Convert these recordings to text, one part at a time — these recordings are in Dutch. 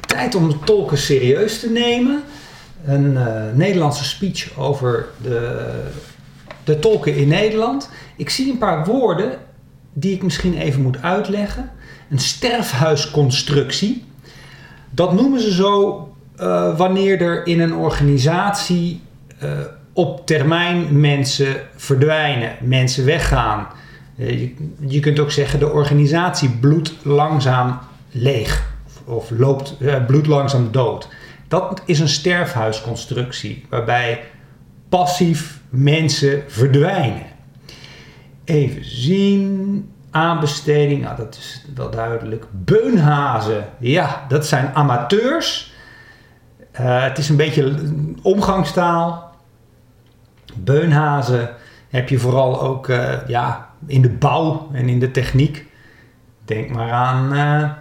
Tijd om de tolken serieus te nemen. Een Nederlandse speech over de tolken in Nederland. Ik zie een paar woorden die ik misschien even moet uitleggen. Een sterfhuisconstructie. Dat noemen ze zo wanneer er in een organisatie op termijn mensen verdwijnen, mensen weggaan. Je kunt ook zeggen de organisatie bloedt langzaam leeg of bloedt langzaam dood. Dat is een sterfhuisconstructie waarbij passief mensen verdwijnen. Even zien. Aanbesteding, nou, dat is wel duidelijk. Beunhazen, ja, dat zijn amateurs. Het is een beetje omgangstaal. Beunhazen heb je vooral ook in de bouw en in de techniek. Denk maar aan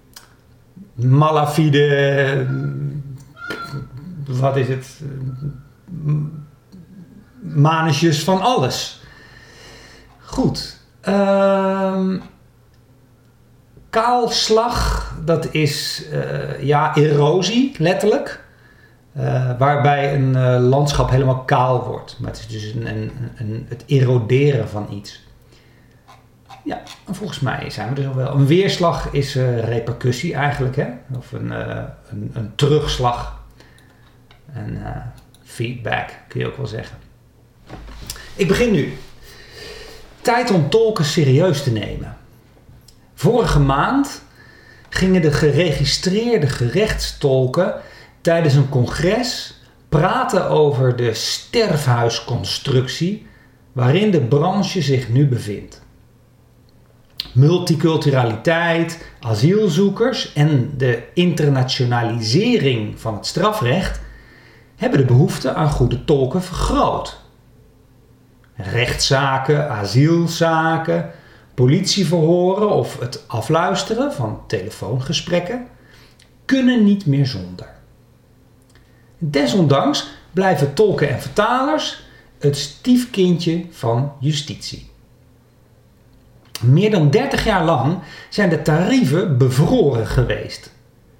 malafide, wat is het? Manetjes van alles. Goed. Kaalslag, dat is erosie, letterlijk. Waarbij een landschap helemaal kaal wordt. Maar het is dus het eroderen van iets. Ja, volgens mij zijn we er al wel. Een weerslag is repercussie eigenlijk, hè? Of een terugslag. En feedback kun je ook wel zeggen. Ik begin nu. Tijd om tolken serieus te nemen. Vorige maand gingen de geregistreerde gerechtstolken tijdens een congres praten over de sterfhuisconstructie waarin de branche zich nu bevindt. Multiculturaliteit, asielzoekers en de internationalisering van het strafrecht hebben de behoefte aan goede tolken vergroot. Rechtszaken, asielzaken, politieverhoren of het afluisteren van telefoongesprekken kunnen niet meer zonder. Desondanks blijven tolken en vertalers het stiefkindje van justitie. Meer dan 30 jaar lang zijn de tarieven bevroren geweest.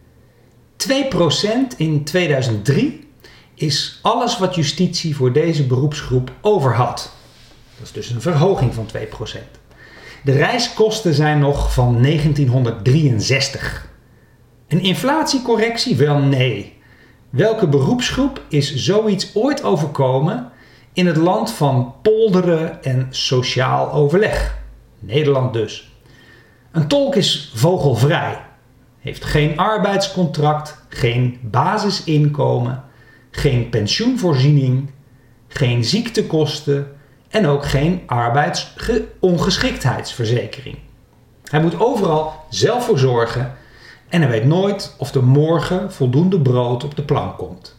2% in 2003 is alles wat justitie voor deze beroepsgroep over had. Dat is dus een verhoging van 2%. De reiskosten zijn nog van 1963. Een inflatiecorrectie? Wel nee. Welke beroepsgroep is zoiets ooit overkomen in het land van polderen en sociaal overleg? Nederland dus. Een tolk is vogelvrij. Heeft geen arbeidscontract, geen basisinkomen, geen pensioenvoorziening, geen ziektekosten en ook geen arbeidsongeschiktheidsverzekering. Hij moet overal zelf voor zorgen en hij weet nooit of er morgen voldoende brood op de plank komt.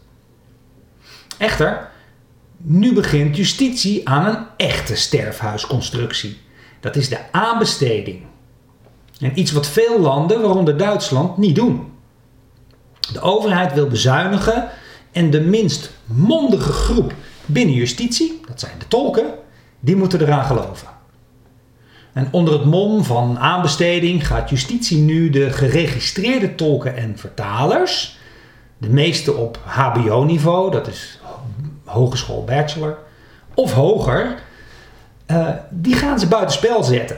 Echter, nu begint justitie aan een echte sterfhuisconstructie. Dat is de aanbesteding. En iets wat veel landen, waaronder Duitsland, niet doen. De overheid wil bezuinigen en de minst mondige groep binnen justitie, dat zijn de tolken, die moeten eraan geloven. En onder het mom van aanbesteding gaat justitie nu de geregistreerde tolken en vertalers, de meeste op hbo-niveau, dat is hogeschool bachelor, of hoger, die gaan ze buitenspel zetten.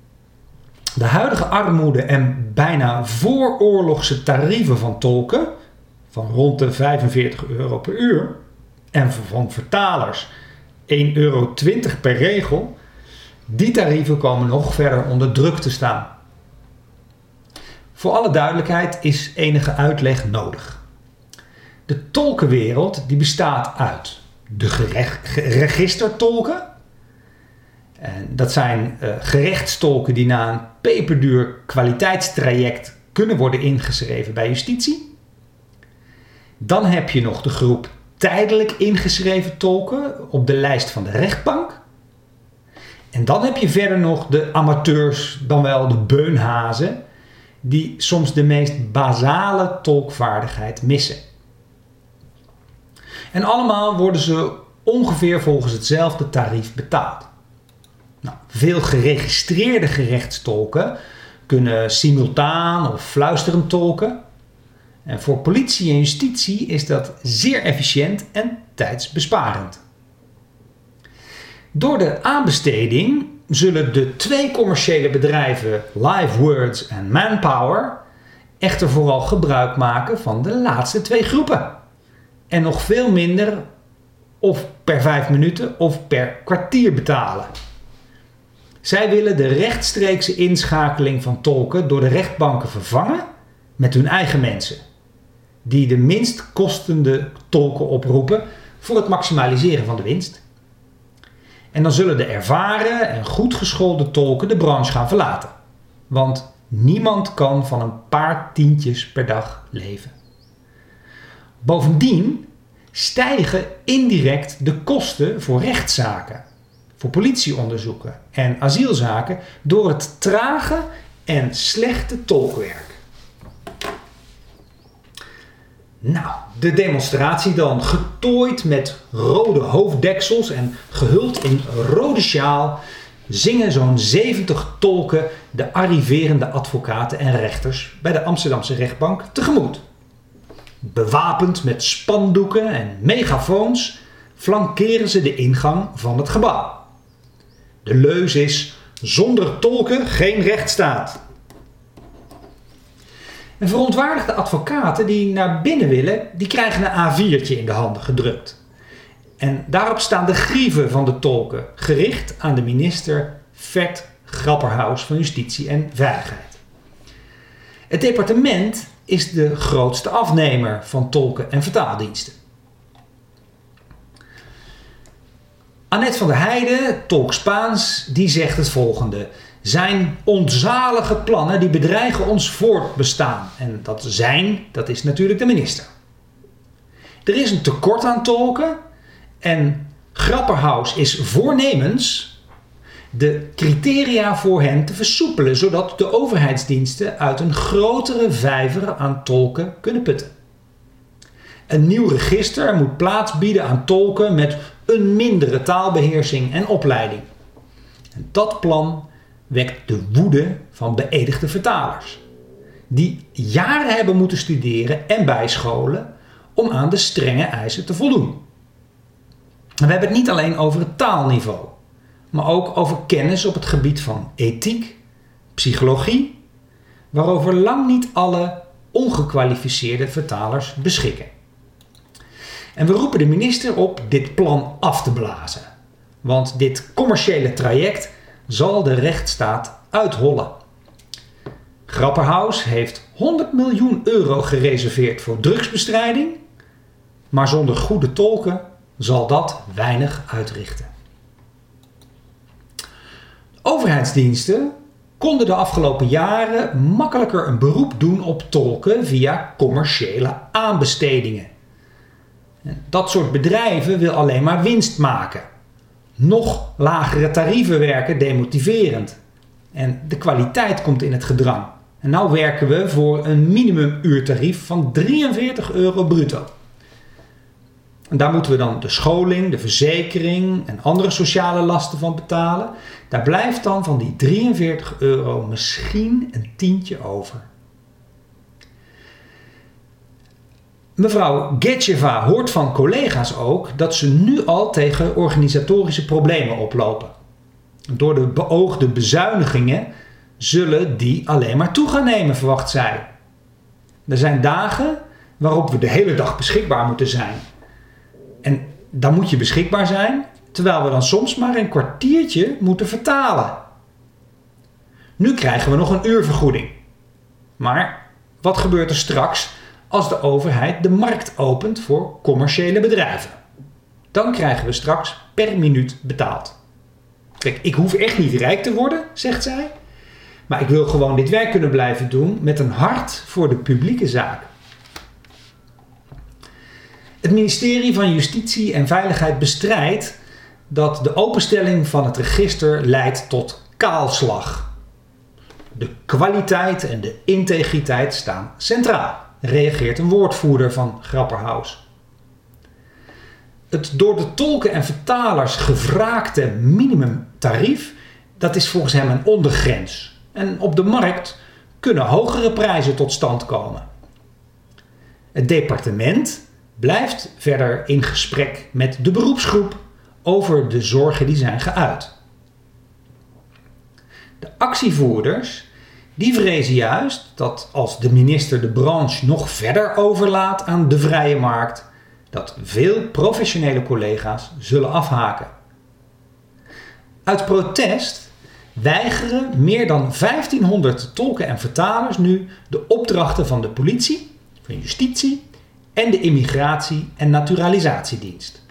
De huidige armoede en bijna vooroorlogse tarieven van tolken, van rond de €45 per uur, en van vertalers €1,20 per regel, die tarieven komen nog verder onder druk te staan. Voor alle duidelijkheid is enige uitleg nodig. De tolkenwereld die bestaat uit de registertolken. En dat zijn gerechtstolken die na een peperduur kwaliteitstraject kunnen worden ingeschreven bij justitie. Dan heb je nog de groep tijdelijk ingeschreven tolken op de lijst van de rechtbank. En dan heb je verder nog de amateurs, dan wel de beunhazen, die soms de meest basale tolkvaardigheid missen. En allemaal worden ze ongeveer volgens hetzelfde tarief betaald. Nou, veel geregistreerde gerechtstolken kunnen simultaan of fluisterend tolken. En voor politie en justitie is dat zeer efficiënt en tijdsbesparend. Door de aanbesteding zullen de 2 commerciële bedrijven LiveWords en Manpower echter vooral gebruik maken van de laatste 2 groepen. En nog veel minder of per 5 minuten of per kwartier betalen. Zij willen de rechtstreekse inschakeling van tolken door de rechtbanken vervangen met hun eigen mensen, die de minst kostende tolken oproepen voor het maximaliseren van de winst. En dan zullen de ervaren en goed geschoolde tolken de branche gaan verlaten. Want niemand kan van een paar tientjes per dag leven. Bovendien stijgen indirect de kosten voor rechtszaken, voor politieonderzoeken en asielzaken door het trage en slechte tolkwerk. Nou, de demonstratie dan, getooid met rode hoofddeksels en gehuld in rode sjaal, zingen zo'n 70 tolken de arriverende advocaten en rechters bij de Amsterdamse rechtbank tegemoet. Bewapend met spandoeken en megafoons flankeren ze de ingang van het gebouw. De leus is: zonder tolken geen rechtsstaat. En verontwaardigde advocaten die naar binnen willen, die krijgen een A4'tje in de handen gedrukt. En daarop staan de grieven van de tolken, gericht aan de minister Ferd Grapperhaus van Justitie en Veiligheid. Het departement is de grootste afnemer van tolken en vertaaldiensten. Annette van der Heijden, tolk Spaans, die zegt het volgende: zijn onzalige plannen die bedreigen ons voortbestaan. En dat is natuurlijk de minister. Er is een tekort aan tolken en Grapperhaus is voornemens de criteria voor hen te versoepelen, zodat de overheidsdiensten uit een grotere vijver aan tolken kunnen putten. Een nieuw register moet plaats bieden aan tolken met een mindere taalbeheersing en opleiding. En dat plan wekt de woede van beëdigde vertalers, die jaren hebben moeten studeren en bijscholen om aan de strenge eisen te voldoen. En we hebben het niet alleen over het taalniveau, maar ook over kennis op het gebied van ethiek, psychologie, waarover lang niet alle ongekwalificeerde vertalers beschikken. En we roepen de minister op dit plan af te blazen, want dit commerciële traject zal de rechtsstaat uithollen. Grapperhaus heeft 100 miljoen euro gereserveerd voor drugsbestrijding, maar zonder goede tolken zal dat weinig uitrichten. Overheidsdiensten konden de afgelopen jaren makkelijker een beroep doen op tolken via commerciële aanbestedingen. Dat soort bedrijven wil alleen maar winst maken. Nog lagere tarieven werken demotiverend. En de kwaliteit komt in het gedrang. En nu werken we voor een minimumuurtarief van 43 euro bruto. En daar moeten we dan de scholing, de verzekering en andere sociale lasten van betalen. Daar blijft dan van die 43 euro misschien een tientje over. Mevrouw Getjeva hoort van collega's ook dat ze nu al tegen organisatorische problemen oplopen. Door de beoogde bezuinigingen zullen die alleen maar toe gaan nemen, verwacht zij. Er zijn dagen waarop we de hele dag beschikbaar moeten zijn. En dan moet je beschikbaar zijn, terwijl we dan soms maar een kwartiertje moeten vertalen. Nu krijgen we nog een uurvergoeding. Maar wat gebeurt er straks als de overheid de markt opent voor commerciële bedrijven? Dan krijgen we straks per minuut betaald. Kijk, ik hoef echt niet rijk te worden, zegt zij. Maar ik wil gewoon dit werk kunnen blijven doen met een hart voor de publieke zaak. Het ministerie van Justitie en Veiligheid bestrijdt dat de openstelling van het register leidt tot kaalslag. De kwaliteit en de integriteit staan centraal, reageert een woordvoerder van Grapperhaus. Het door de tolken en vertalers gevraagde minimumtarief, dat is volgens hem een ondergrens. En op de markt kunnen hogere prijzen tot stand komen. Het departement blijft verder in gesprek met de beroepsgroep over de zorgen die zijn geuit. De actievoerders die vrezen juist dat als de minister de branche nog verder overlaat aan de vrije markt, dat veel professionele collega's zullen afhaken. Uit protest weigeren meer dan 1500 tolken en vertalers nu de opdrachten van de politie, van justitie en de Immigratie- en Naturalisatiedienst.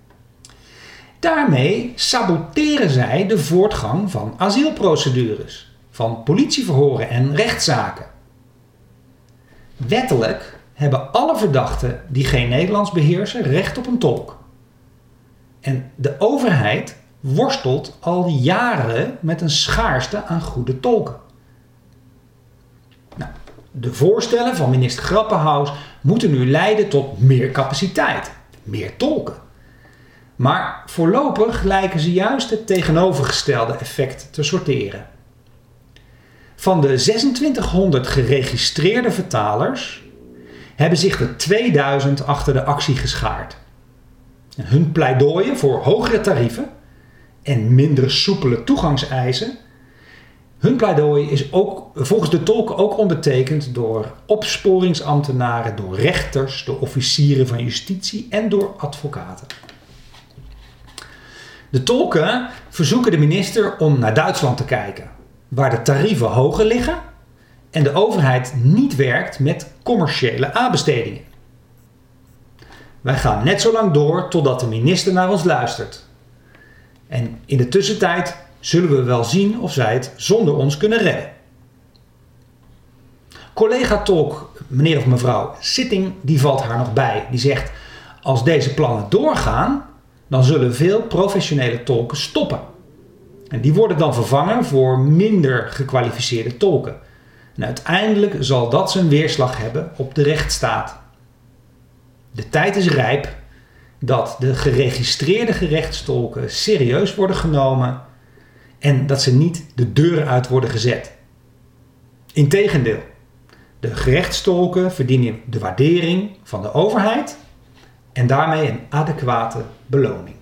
Daarmee saboteren zij de voortgang van asielprocedures, van politieverhoren en rechtszaken. Wettelijk hebben alle verdachten die geen Nederlands beheersen recht op een tolk. En de overheid worstelt al jaren met een schaarste aan goede tolken. Nou, de voorstellen van minister Grapperhaus moeten nu leiden tot meer capaciteit, meer tolken. Maar voorlopig lijken ze juist het tegenovergestelde effect te sorteren. Van de 2600 geregistreerde vertalers hebben zich er 2000 achter de actie geschaard. Hun pleidooien voor hogere tarieven en minder soepele toegangseisen. Hun pleidooi is ook volgens de tolken ook ondertekend door opsporingsambtenaren, door rechters, door officieren van justitie en door advocaten. De tolken verzoeken de minister om naar Duitsland te kijken, waar de tarieven hoger liggen en de overheid niet werkt met commerciële aanbestedingen. Wij gaan net zo lang door totdat de minister naar ons luistert. En in de tussentijd zullen we wel zien of zij het zonder ons kunnen redden. Collega-tolk, meneer of mevrouw Sitting, die valt haar nog bij. Die zegt, als deze plannen doorgaan, dan zullen veel professionele tolken stoppen. En die worden dan vervangen voor minder gekwalificeerde tolken. En uiteindelijk zal dat zijn weerslag hebben op de rechtsstaat. De tijd is rijp dat de geregistreerde gerechtstolken serieus worden genomen en dat ze niet de deur uit worden gezet. Integendeel, de gerechtstolken verdienen de waardering van de overheid en daarmee een adequate beloning.